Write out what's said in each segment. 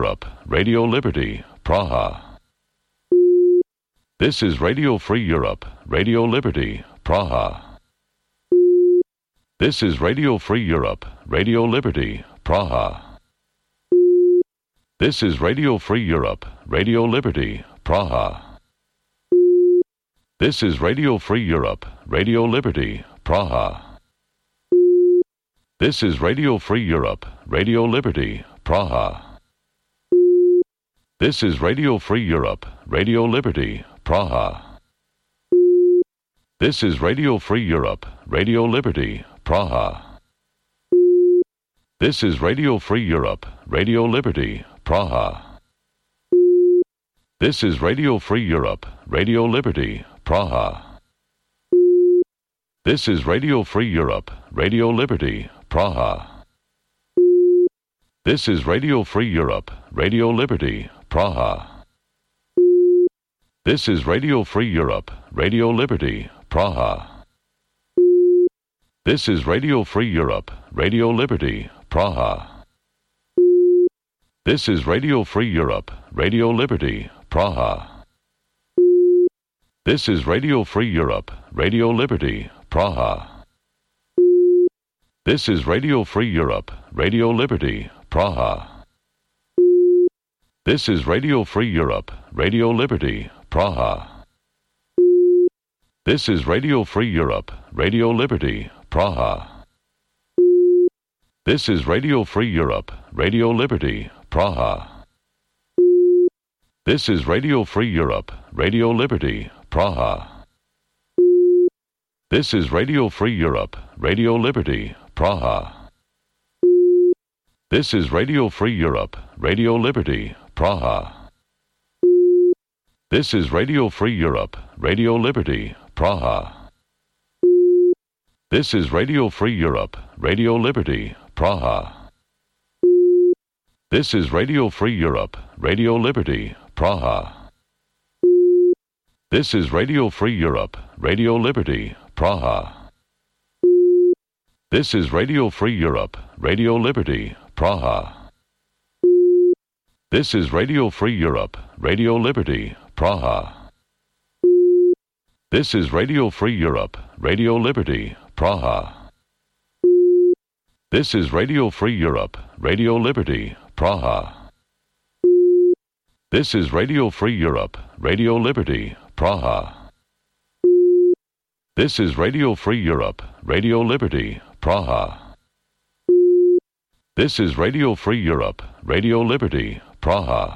Europe, Radio Liberty, Praha. This is Radio Free Europe, Radio Liberty, Praha. This is Radio Free Europe, Radio Liberty, Praha. This is Radio Free Europe, Radio Liberty, Praha. This is Radio Free Europe, Radio Liberty, Praha. This is Radio Free Europe, Radio Liberty, Praha. This is Radio Free Europe, Radio Liberty, Praha. This is Radio Free Europe, Radio Liberty, Praha. This is Radio Free Europe, Radio Liberty, Praha. This is Radio Free Europe, Radio Liberty, Praha. This is Radio Free Europe, Radio Liberty, Praha. This is Radio Free Europe, Radio Liberty, Praha. This is Radio Free Europe, Radio Liberty, Praha. This is Radio Free Europe, Radio Liberty, Praha. This is Radio Free Europe, Radio Liberty, Praha. This is Radio Free Europe, Radio Liberty, Praha. This is Radio Free Europe, Radio Liberty, Praha. This is Radio Free Europe, Radio Liberty, Praha. This is Radio Free Europe, Radio Liberty, Praha. This is Radio Free Europe, Radio Liberty, Praha. This is Radio Free Europe, Radio Liberty, Praha. This is Radio Free Europe, Radio Liberty, Praha. This is Radio Free Europe, Radio Liberty, Praha. This is Radio Free Europe, Radio Liberty, Praha. This is Radio Free Europe, Radio Liberty, Praha. This is Radio Free Europe, Radio Liberty, Praha. This is Radio Free Europe, Radio Liberty, Praha. This is Radio Free Europe, Radio Liberty, Praha. This is Radio Free Europe, Radio Liberty, Praha. This is Radio Free Europe, Radio Liberty, Praha. This is Radio Free Europe, Radio Liberty, Praha. This is Radio Free Europe, Radio Liberty, Praha. This is Radio Free Europe, Radio Liberty, Praha. This is Radio Free Europe, Radio Liberty, Praha.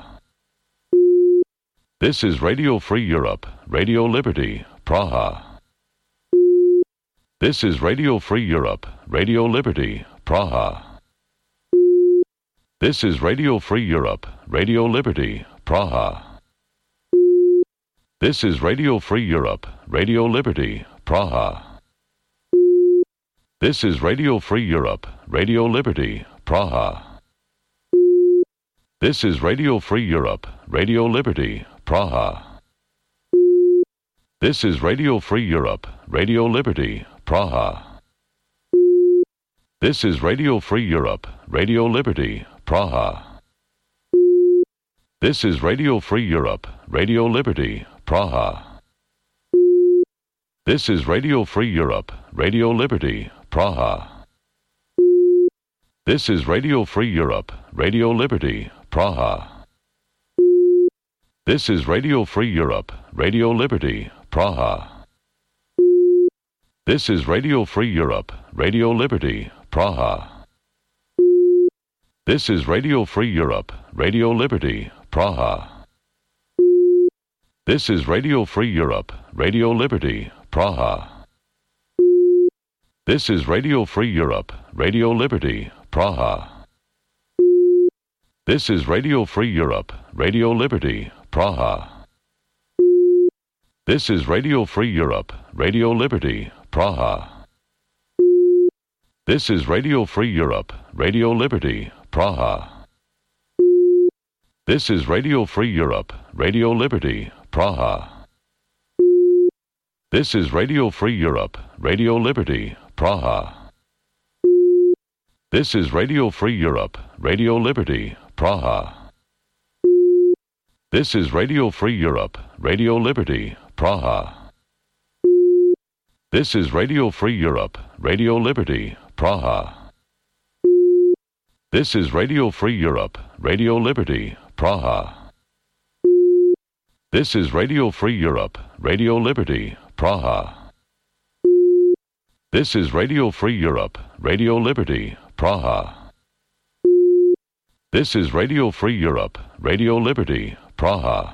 This is Radio Free Europe, Radio Liberty, Praha. This is Radio Free Europe, Radio Liberty, Praha. This is Radio Free Europe, Radio Liberty, Praha. This is Radio Free Europe, Radio Liberty, Praha. This is Radio Free Europe, Radio Liberty, Praha. This is Radio Free Europe, Radio Liberty, Praha. This is Radio Free Europe, Radio Liberty, Praha. This is Radio Free Europe, Radio Liberty, Praha. This is Radio Free Europe, Radio Liberty, Praha. This is Radio Free Europe, Radio Liberty, Praha. This is Radio Free Europe, Radio Liberty, Praha. This is Radio Free Europe, Radio Liberty, Praha. This is Radio Free Europe, Radio Liberty, Praha. This is Radio Free Europe, Radio Liberty, Praha. This is Radio Free Europe, Radio Liberty, Praha. This is Radio Free Europe, Radio Liberty, Praha. This is Radio Free Europe, Radio Liberty, Praha. This is Radio Free Europe, Radio Liberty, Praha. This is Radio Free Europe, Radio Liberty, Praha. This is Radio Free Europe, Radio Liberty, Praha. This is Radio Free Europe, Radio Liberty, Praha. This is Radio Free Europe, Radio Liberty, Praha. This is Radio Free Europe, Radio Liberty, Praha. This is Radio Free Europe, Radio Liberty, Praha. This is Radio Free Europe, Radio Liberty, Praha. This is Radio Free Europe, Radio Liberty, Praha. This is Radio Free Europe, Radio Liberty, Praha. This is Radio Free Europe, Radio Liberty, Praha.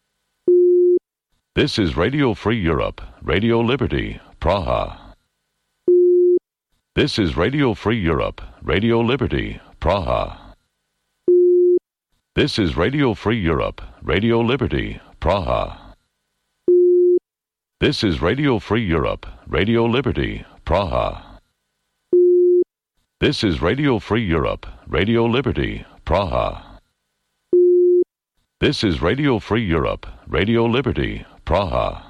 This is Radio Free Europe, Radio Liberty, Praha. This is Radio Free Europe, Radio Liberty, Praha. This is Radio Free Europe, Radio Liberty, Praha. This is Radio Free Europe, Radio Liberty, Praha. This is Radio Free Europe, Radio Liberty, Praha. This is Radio Free Europe, Radio Liberty, Praha.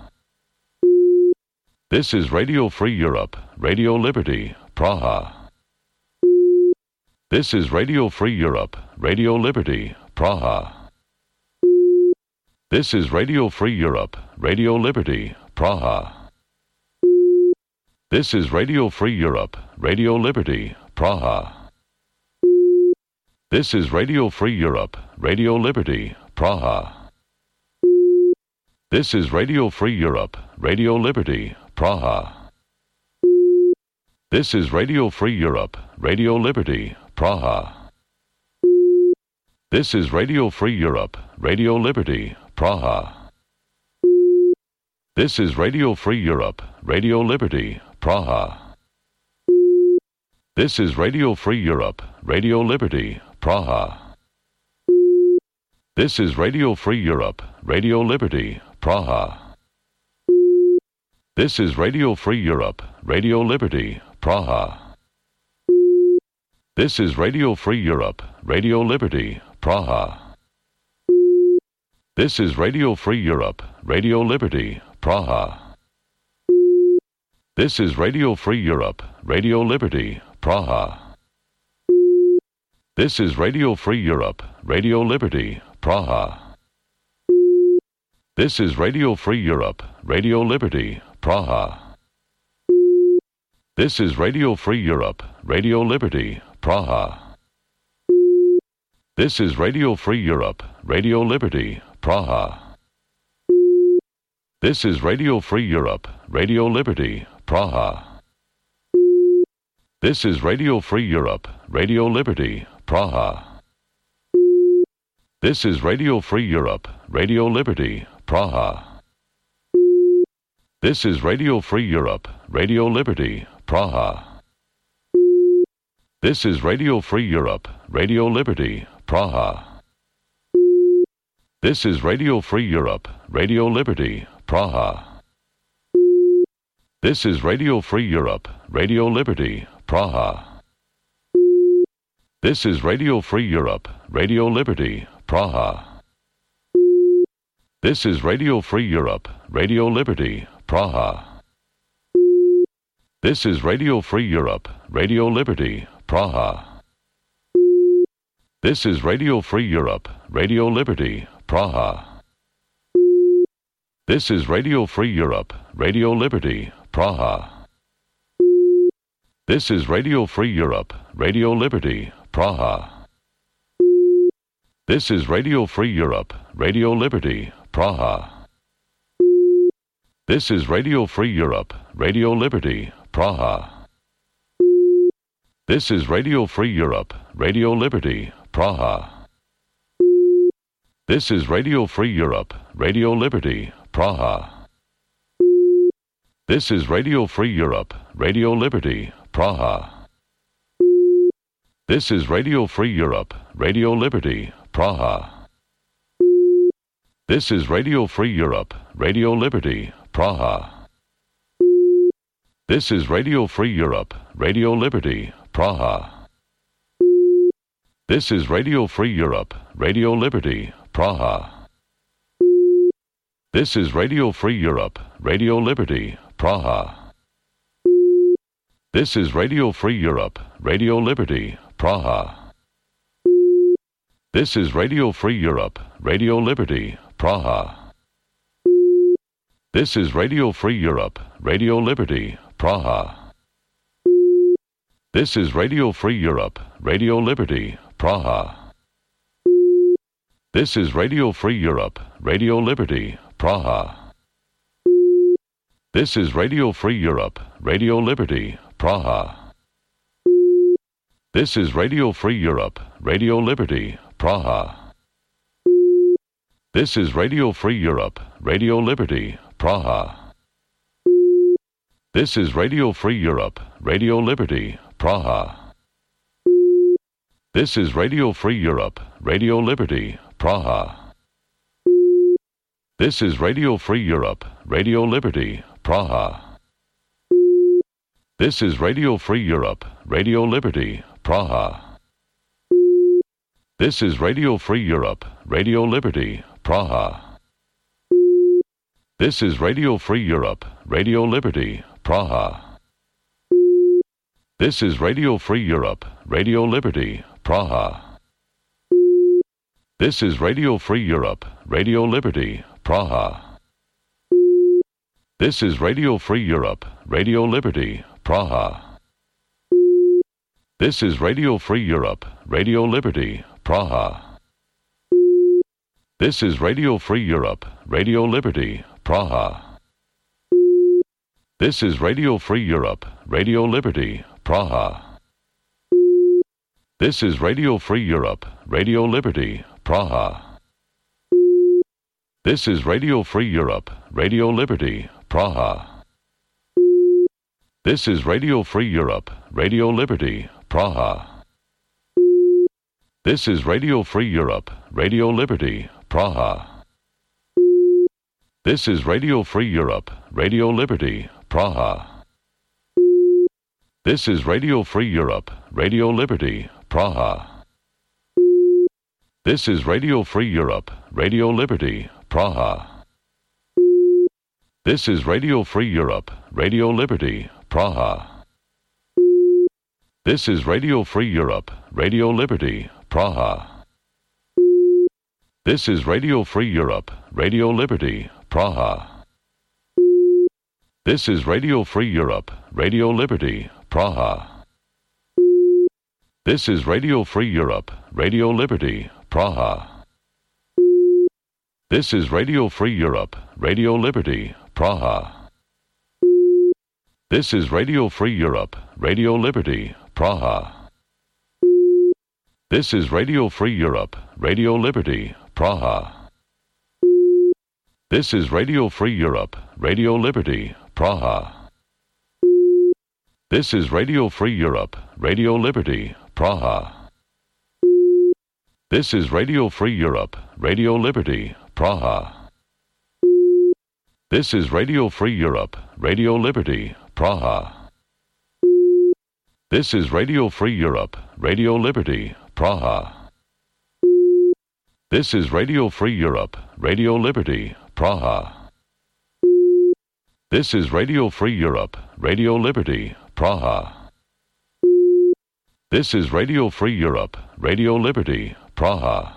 This is Radio Free Europe, Radio Liberty, Praha. This is Radio Free Europe, Radio Liberty, Praha. This is Radio Free Europe, Radio Liberty, Praha. This is Radio Free Europe, Radio Liberty, Praha. This is Radio Free Europe, Radio Liberty, Praha. This is Radio Free Europe, Radio Liberty, Praha. This is Radio Free Europe, Radio Liberty, Praha. This is Radio Free Europe, Radio Liberty, Praha. This is Radio Free Europe, Radio Liberty, Praha. This is Radio Free Europe, Radio Liberty, Praha. This is Radio Free Europe, Radio Liberty, Praha. This is Radio Free Europe, Radio Liberty, Praha. This is Radio Free Europe, Radio Liberty, Praha. This is Radio Free Europe, Radio Liberty, Praha. This is Radio Free Europe, Radio Liberty, Praha. This is Radio Free Europe, Radio Liberty, Praha. This is Radio Free Europe, Radio Liberty, Praha. This is Radio Free Europe, Radio Liberty, Praha. This is Radio Free Europe, Radio Liberty, Praha. This is Radio Free Europe, Radio Liberty, Praha. This is Radio Free Europe, Radio Liberty, Praha. This is Radio Free Europe, Radio Liberty, Praha. This is Radio Free Europe, Radio Liberty, Praha. This is Radio Free Europe, Radio Liberty, Praha. This is Radio Free Europe, Radio Liberty, Praha. This is Radio Free Europe, Radio Liberty, Praha. This is Radio Free Europe, Radio Liberty, Praha. This is Radio Free Europe, Radio Liberty, Praha. This is Radio Free Europe, Radio Liberty, Praha. This is Radio Free Europe, Radio Liberty, Praha. This is Radio Free Europe, Radio Liberty, Praha. This is Radio Free Europe, Radio Liberty, Praha. This is Radio Free Europe, Radio Liberty, Praha. This is Radio Free Europe, Radio Liberty, Praha. This is Radio Free Europe, Radio Liberty, Praha. This is Radio Free Europe, Radio Liberty, Praha. This is Radio Free Europe, Radio Liberty, Praha. This is Radio Free Europe, Radio Liberty, Praha. This is Radio Free Europe, Radio Liberty, Praha. This is Radio Free Europe, Radio Liberty, Praha. This is Radio Free Europe, Radio Liberty, Praha. This is Radio Free Europe, Radio Liberty, Praha. This is Radio Free Europe, Radio Liberty, Praha. This is Radio Free Europe, Radio Liberty, Praha. This is Radio Free Europe, Radio Liberty, Praha. This is Radio Free Europe, Radio Liberty, Praha. This is Radio Free Europe, Radio Liberty, Praha. This is Radio Free Europe, Radio Liberty, Praha. This is Radio Free Europe, Radio Liberty, Praha. This is Radio Free Europe, Radio Liberty, Praha. This is Radio Free Europe, Radio Liberty, Praha. This is Radio Free Europe, Radio Liberty, Praha. This is Radio Free Europe, Radio Liberty, Praha. This is Radio Free Europe, Radio Liberty, Praha. This is Radio Free Europe, Radio Liberty, Praha. This is Radio Free Europe, Radio Liberty, Praha. This is Radio Free Europe, Radio Liberty, Praha. This is Radio Free Europe, Radio Liberty, Praha. This is Radio Free Europe, Radio Liberty, Praha. This is Radio Free Europe, Radio Liberty, Praha. This is Radio Free Europe, Radio Liberty, Praha. This is Radio Free Europe, Radio Liberty, Praha. This is Radio Free Europe, Radio Liberty, Praha. This is Radio Free Europe, Radio Liberty, Praha. This is Radio Free Europe, Radio Liberty, Praha. This is Radio Free Europe, Radio Liberty, Praha. This is Radio Free Europe, Radio Liberty, Praha. This is Radio Free Europe, Radio Liberty, Praha. This is Radio Free Europe, Radio Liberty, Praha. This is Radio Free Europe, Radio Liberty, Praha. This is Radio Free Europe, Radio Liberty, Praha. This is Radio Free Europe, Radio Liberty, Praha. This is Radio Free Europe, Radio Liberty, Praha. This is Radio Free Europe, Radio Liberty, Praha. This is Radio Free Europe, Radio Liberty, Praha. This is Radio Free Europe, Radio Liberty, Praha. This is Radio Free Europe, Radio Liberty, Praha. This is Radio Free Europe, Radio Liberty, Praha. This is Radio Free Europe, Radio Liberty, Praha. This is Radio Free Europe, Radio Liberty, Praha. This is Radio Free Europe, Radio Liberty, Praha. This is Radio Free Europe, Radio Liberty, Praha. This is Radio Free Europe, Radio Liberty, Praha. This is Radio Free Europe, Radio Liberty, Praha. This is Radio Free Europe, Radio Liberty, Praha.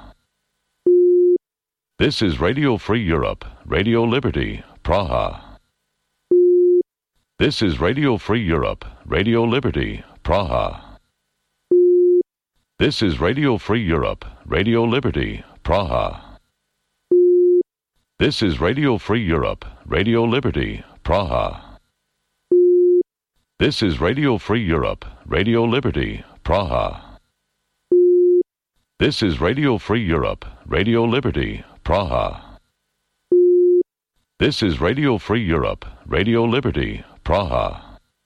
This is Radio Free Europe, Radio Liberty, Praha. This is Radio Free Europe, Radio Liberty, Praha. This is Radio Free Europe, Radio Liberty, Praha. This is Radio Free Europe, Radio Liberty, Praha. This is Radio Free Europe, Radio Liberty, Praha. This is Radio Free Europe, Radio Liberty, Praha. This is Radio Free Europe, Radio Liberty, Praha.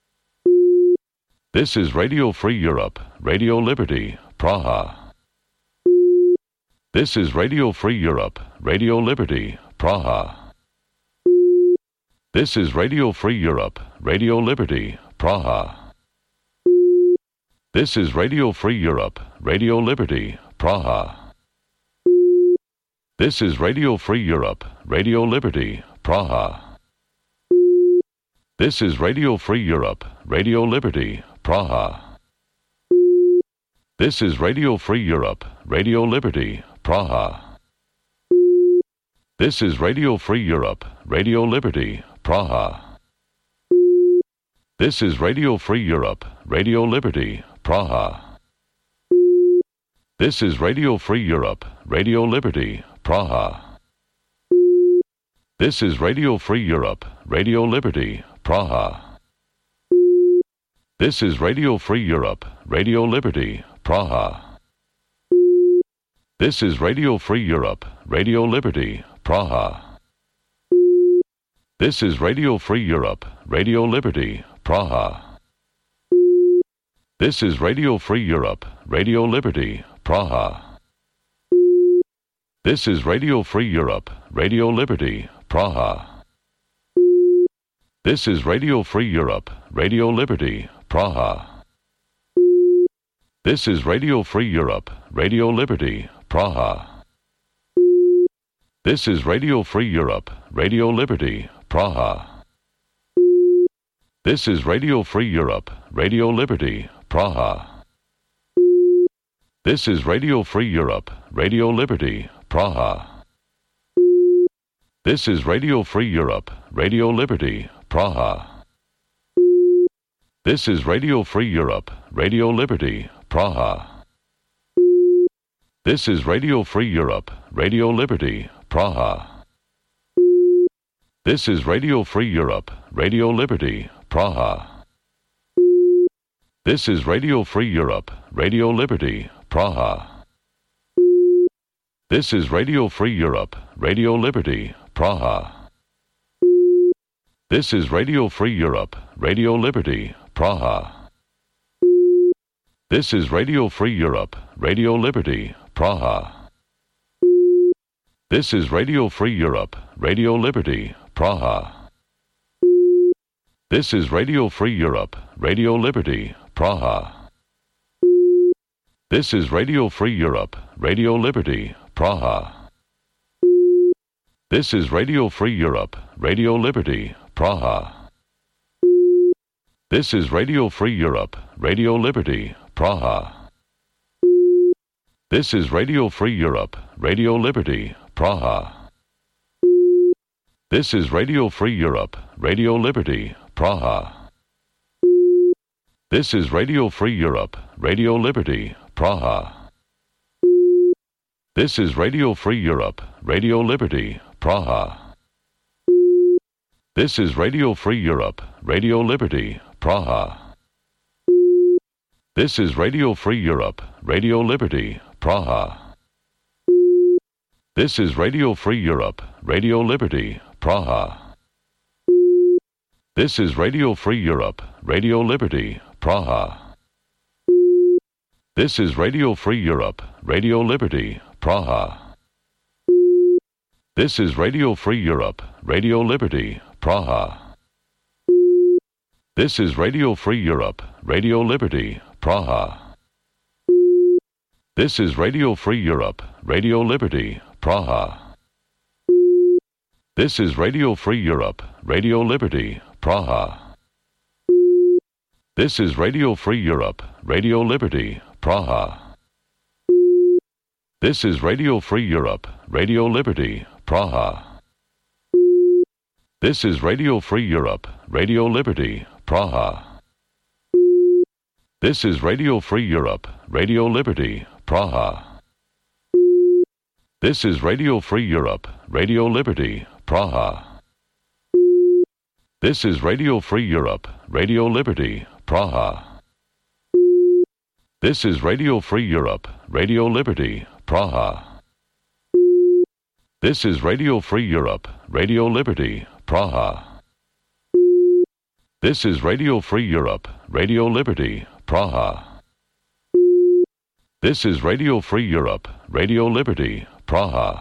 This is Radio Free Europe, Radio Liberty, Praha. This is Radio Free Europe, Radio Liberty, Praha. This is Radio Free Europe, Radio Liberty, Praha. This is Radio Free Europe, Radio Liberty, Praha. This is Radio Free Europe, Radio Liberty, Praha. This is Radio Free Europe, Radio Liberty, Praha. This is Radio Free Europe, Radio Liberty, Praha. This is Radio Free Europe, Radio Liberty, Praha. This is Radio Free Europe, Radio Liberty, Praha. This is Radio Free Europe, Radio Liberty, Praha. This is Radio Free Europe, Radio Liberty, Praha. This is Radio Free Europe, Radio Liberty, Praha. This is Radio Free Europe, Radio Liberty, Praha. This is Radio Free Europe, Radio Liberty, Praha. This is Radio Free Europe, Radio Liberty, Praha. This is Radio Free Europe, Radio Liberty, Praha. This is Radio Free Europe, Radio Liberty, Praha. This is Radio Free Europe, Radio Liberty, Praha. This is Radio Free Europe, Radio Liberty, Praha. This is Radio Free Europe, Radio Liberty, Praha. This is Radio Free Europe, Radio Liberty, Praha. This is Radio Free Europe, Radio Liberty, Praha. This is Radio Free Europe, Radio Liberty, Praha. This is Radio Free Europe, Radio Liberty, Praha. This is Radio Free Europe, Radio Liberty, Praha. This is Radio Free Europe, Radio Liberty, Praha. This is Radio Free Europe, Radio Liberty, Praha. This is Radio Free Europe, Radio Liberty, Praha. This is Radio Free Europe, Radio Liberty, Praha. This is Radio Free Europe, Radio Liberty, Praha. This is Radio Free Europe, Radio Liberty, Praha. This is Radio Free Europe, Radio Liberty, Praha. This is Radio Free Europe, Radio Liberty, Praha. This is Radio Free Europe, Radio Liberty, Praha. This is Radio Free Europe, Radio Liberty, Praha. This is Radio Free Europe, Radio Liberty, Praha. This is Radio Free Europe, Radio Liberty, Praha. This is Radio Free Europe, Radio Liberty, Praha. This is Radio Free Europe, Radio Liberty, Praha. This is Radio Free Europe, Radio Liberty, Praha. This is Radio Free Europe, Radio Liberty, Praha. This is Radio Free Europe, Radio Liberty, Praha. This is Radio Free Europe, Radio Liberty, Praha. This is Radio Free Europe, Radio Liberty, Praha. This is Radio Free Europe, Radio Liberty, Praha. This is Radio Free Europe, Radio Liberty, Praha. This is Radio Free Europe, Radio Liberty, Praha. This is Radio Free Europe, Radio Liberty, Praha. This is Radio Free Europe, Radio Liberty, Praha. This is Radio Free Europe, Radio Liberty, Praha. This is Radio Free Europe, Radio Liberty, Praha. This is Radio Free Europe, Radio Liberty, Praha. This is Radio Free Europe, Radio Liberty, Praha. This is Radio Free Europe, Radio Liberty, Praha. This is Radio Free Europe, Radio Liberty, Praha. This is Radio Free Europe, Radio Liberty, Praha. This is Radio Free Europe, Radio Liberty, Praha.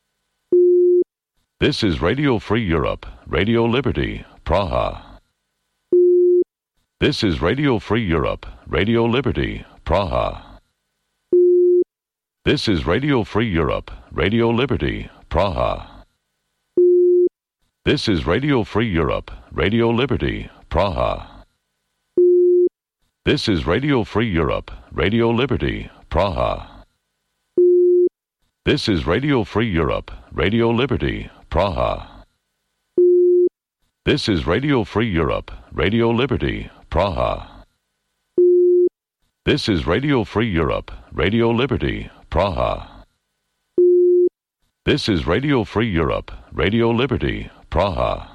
This is Radio Free Europe, Radio Liberty, Praha. This is Radio Free Europe, Radio Liberty, Praha. This is Radio Free Europe, Radio Liberty, Praha. This is Radio Free Europe, Radio Liberty, Praha. This is Radio Free Europe, Radio Liberty, Praha. This is Radio Free Europe, Radio Liberty, Praha. This is Radio Free Europe, Radio Liberty, Praha. This is Radio Free Europe, Radio Liberty, Praha. This is Radio Free Europe, Radio Liberty, Praha.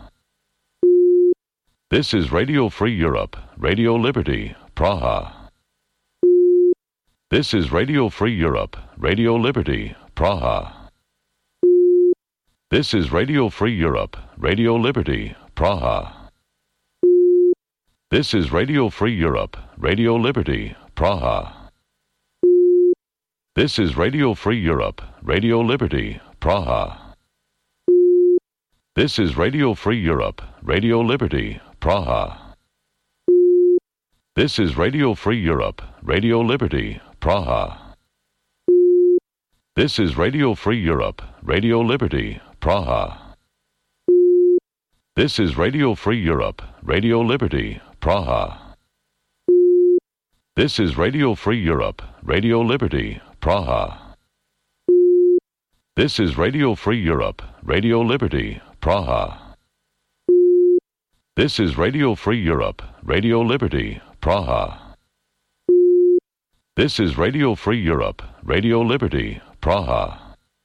This is Radio Free Europe, Radio Liberty, Praha. This is Radio Free Europe, Radio Liberty, Praha. This is Radio Free Europe, Radio Liberty, Praha. This is Radio Free Europe, Radio Liberty, Praha. This is Radio Free Europe, Radio Liberty, Praha. This is Radio Free Europe, Radio Liberty, Praha. This is Radio Free Europe, Radio Liberty, Praha. This is Radio Free Europe, Radio Liberty, Praha. This is Radio Free Europe, Radio Liberty, Praha. This is Radio Free Europe, Radio Liberty, Praha. This is Radio Free Europe, Radio Liberty, Praha. This is Radio Free Europe, Radio Liberty, Praha. This is Radio Free Europe, Radio Liberty, Praha.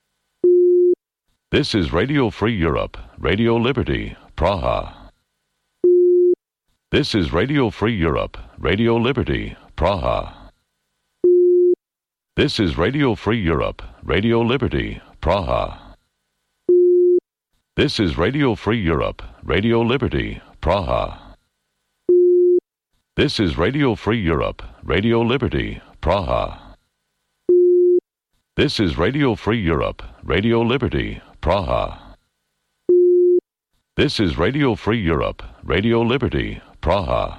This is Radio Free Europe, Radio Liberty, Praha. This is Radio Free Europe, Radio Liberty, Praha. This is Radio Free Europe, Radio Liberty, Praha. This is Radio Free Europe, Radio Liberty, Praha. This is Radio Free Europe, Radio Liberty, Praha. This is Radio Free Europe, Radio Liberty, Praha. This is Radio Free Europe, Radio Liberty, Praha.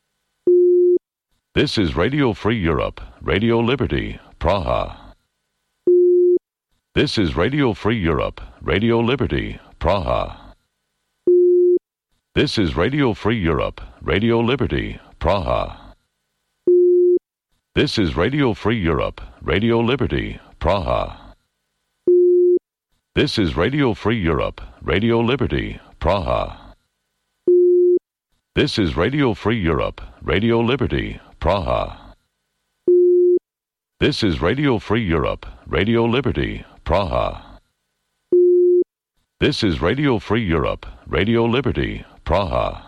This is Radio Free Europe, Radio Liberty, Praha. This is Radio Free Europe, Radio Liberty, Praha. This is Radio Free Europe, Radio Liberty, Praha. This is Radio Free Europe, Radio Liberty, Praha. This is Radio Free Europe, Radio Liberty, Praha. This is Radio Free Europe, Radio Liberty, Praha. This is Radio Free Europe, Radio Liberty, Praha. This is Radio Free Europe, Radio Liberty, Praha.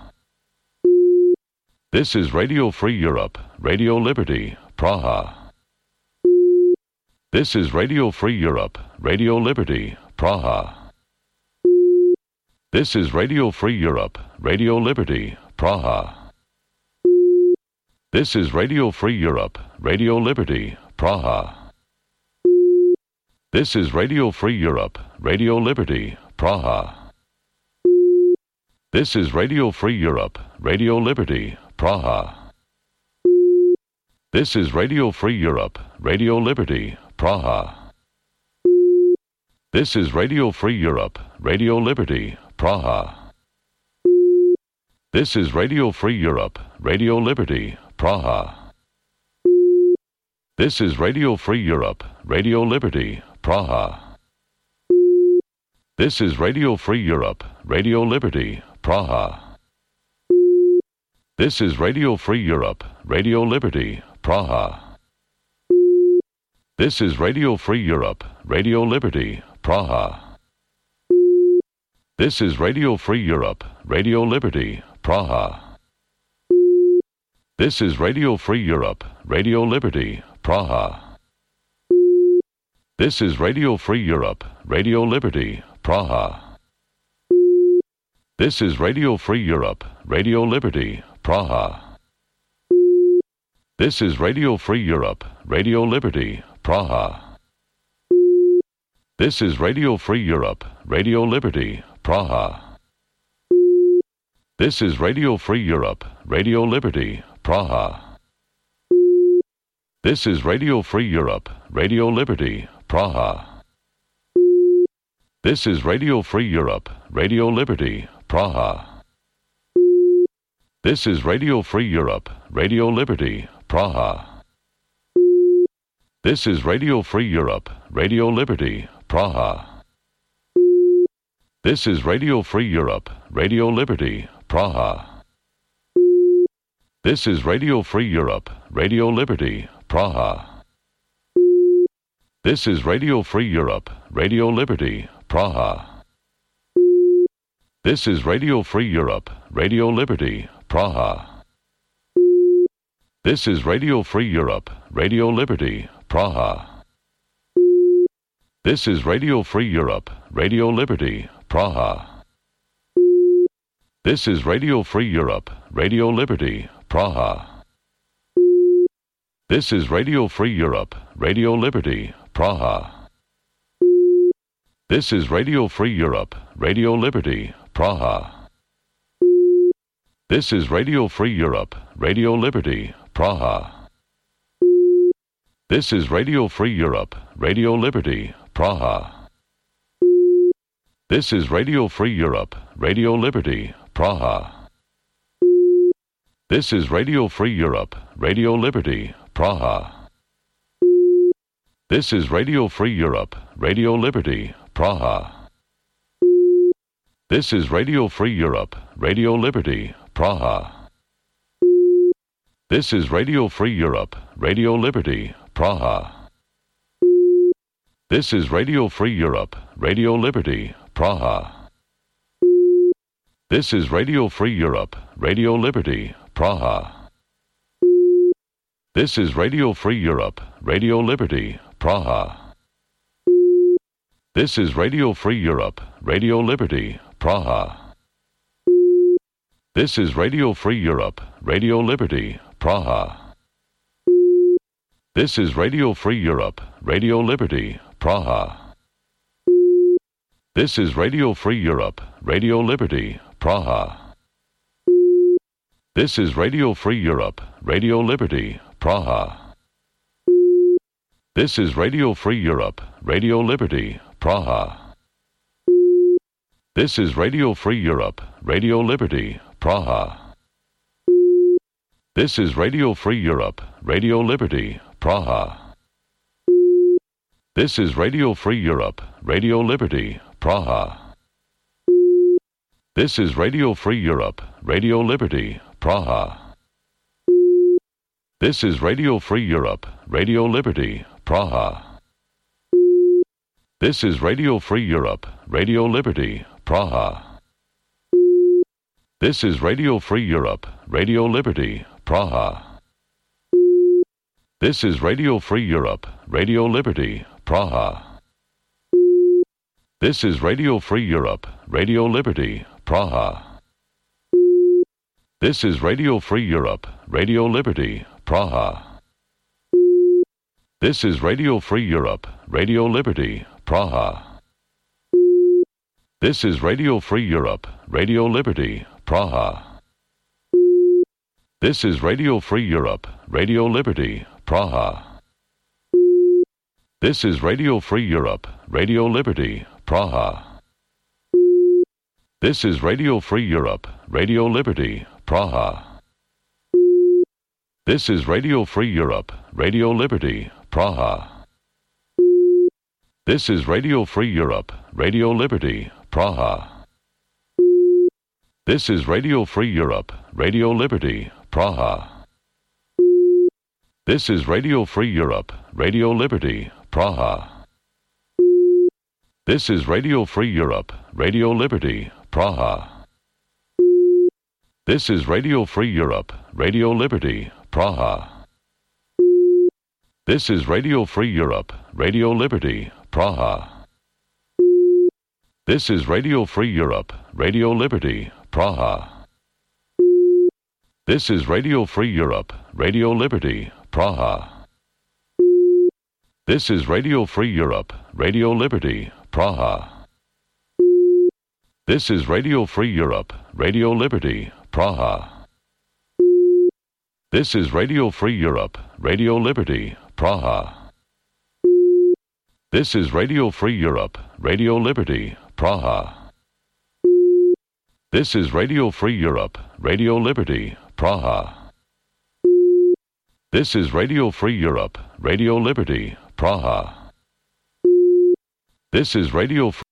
This is Radio Free Europe, Radio Liberty, Praha. This is Radio Free Europe, Radio Liberty, Praha. This is Radio Free Europe, Radio Liberty, Praha. This is Radio Free Europe, Radio Liberty, Praha. This is Radio Free Europe, Radio Liberty, Praha. This is Radio Free Europe, Radio Liberty, Praha. This is Radio Free Europe, Radio Liberty, Praha. This is Radio Free Europe, Radio Liberty, Praha. This is Radio Free Europe, Radio Liberty, Praha. This is Radio Free Europe, Radio Liberty, Praha. This is Radio Free Europe, Radio Liberty, Praha. This is Radio Free Europe, Radio Liberty, Praha. This is Radio Free Europe, Radio Liberty, Praha. This is Radio Free Europe, Radio Liberty, Praha. This is Radio Free Europe, Radio Liberty, Praha. This is Radio Free Europe, Radio Liberty, Praha. This is Radio Free Europe, Radio Liberty, Praha. This is Radio Free Europe, Radio Liberty, Praha. This is Radio Free Europe, Radio Liberty, Praha. This is Radio Free Europe, Radio Liberty, Praha. This is Radio Free Europe, Radio Liberty, Praha. This is Radio Free Europe, Radio Liberty, Praha. This is Radio Free Europe, Radio Liberty, Praha. This is Radio Free Europe, Radio Liberty, Praha. This is Radio Free Europe, Radio Liberty, Praha. This is Radio Free Europe, Radio Liberty, Praha. This is Radio Free Europe, Radio Liberty, Praha. This is Radio Free Europe, Radio Liberty, Praha. This is Radio Free Europe, Radio Liberty, Praha. This is Radio Free Europe, Radio Liberty, Praha. This is Radio Free Europe, Radio Liberty, Praha. This is Radio Free Europe, Radio Liberty, Praha. This is Radio Free Europe, Radio Liberty, Praha. This is Radio Free Europe, Radio Liberty, Praha. This is Radio Free Europe, Radio Liberty, Praha. This is Radio Free Europe, Radio Liberty, Praha. This is Radio Free Europe, Radio Liberty, Praha. This is Radio Free Europe, Radio Liberty, Praha. This is Radio Free Europe, Radio Liberty, Praha. This is Radio Free Europe, Radio Liberty, Praha. This is Radio Free Europe, Radio Liberty, Praha. This is Radio Free Europe, Radio Liberty, Praha. This is Radio Free Europe, Radio Liberty, Praha. This is Radio Free Europe, Radio Liberty, Praha. This is Radio Free Europe, Radio Liberty, Praha. This is Radio Free Europe, Radio Liberty, Praha. This is Radio Free Europe, Radio Liberty, Praha. This is Radio Free Europe, Radio Liberty, Praha. This is Radio Free Europe, Radio Liberty, Praha. This is Radio Free Europe, Radio Liberty, Praha. This is Radio Free Europe, Radio Liberty, Praha. This is Radio Free Europe, Radio Liberty, Praha. This is Radio Free Europe, Radio Liberty, Praha. This is Radio Free Europe, Radio Liberty, Praha. This is Radio Free Europe, Radio Liberty, Praha. This is Radio Free Europe, Radio Liberty, Praha. This is Radio Free Europe, Radio Liberty, Praha. This is Radio Free Europe, Radio Liberty, Praha. This is Radio Free Europe, Radio Liberty, Praha. This is Radio Free Europe, Radio Liberty, Praha. This is Radio Free Europe, Radio Liberty, Praha. This is Radio Free Europe, Radio Liberty, Praha. This is Radio Free Europe, Radio Liberty, Praha. This is Radio Free Europe, Radio Liberty, Praha. This is Radio Free Europe, Radio Liberty, Praha. This is Radio Free Europe, Radio Liberty, Praha. This is Radio Free Europe, Radio Liberty, Praha. This is Radio Free Europe, Radio Liberty, Praha. This is Radio Free Europe, Radio Liberty, Praha. This is Radio Free Europe, Radio Liberty, Praha. This is Radio Free Europe, Radio Liberty, Praha. This is Radio Free Europe, Radio Liberty, Praha. This is Radio Free Europe, Radio Liberty, Praha. This is Radio Free Europe, Radio Liberty, Praha. This is Radio Free Europe, Radio Liberty, Praha. This is Radio Free Europe, Radio Liberty, Praha. This is Radio Free Europe, Radio Liberty, Praha. This is Radio Free Europe, Radio Liberty, Praha. This is Radio Free Europe, Radio Liberty, Praha. This is Radio Free